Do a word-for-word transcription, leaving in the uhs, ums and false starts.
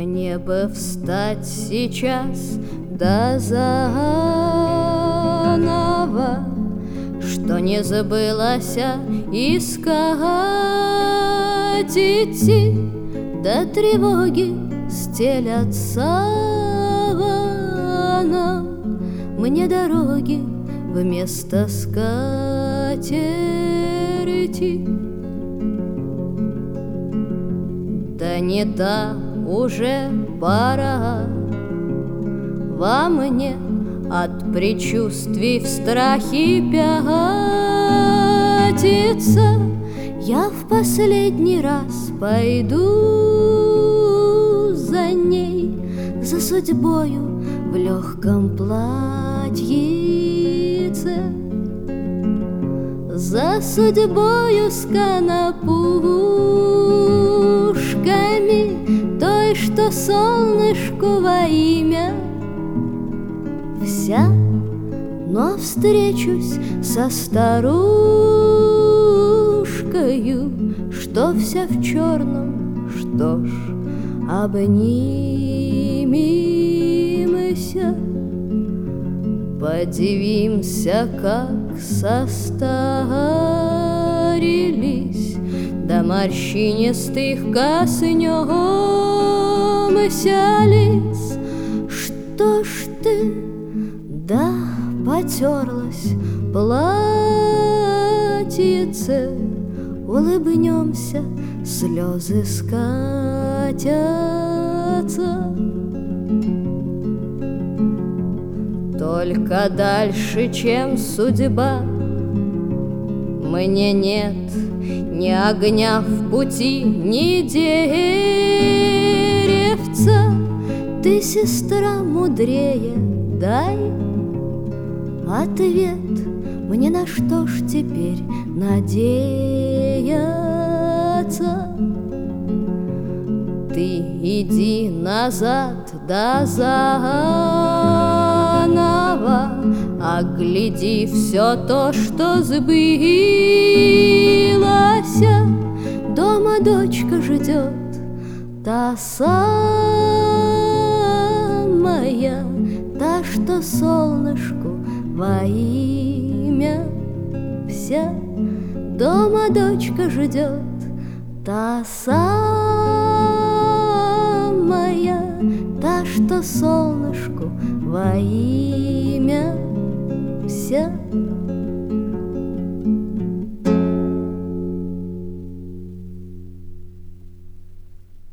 Мне бы встать сейчас да заново, что не забылася искать, идти до тревоги стелятся ваном. Мне дороги вместо скатерти. Да не та уже пора во мне от предчувствий в страхе пятиться. Я в последний раз пойду за ней, за судьбою в легком платьице, за судьбою с конопушками, той, что солнышку во имя вся. Но встречусь со старушкою, что вся в черном. Что ж, обнимемся, подивимся, как состарились, до морщинистых коснемся лиц. Что ж ты, да потерлась платьице, улыбнемся, слезы скатятся. Только дальше, чем судьба, мне нет ни огня в пути, ни деревца. Ты, сестра, мудрее, дай ответ мне, на что ж теперь надеяться. Ты иди назад да заново, огляди все то, что сбылось. Дома дочка ждет, та самая, та, что солнышку во имя вся. Дома дочка ждет, та самая, та, что солнышку во имя вся.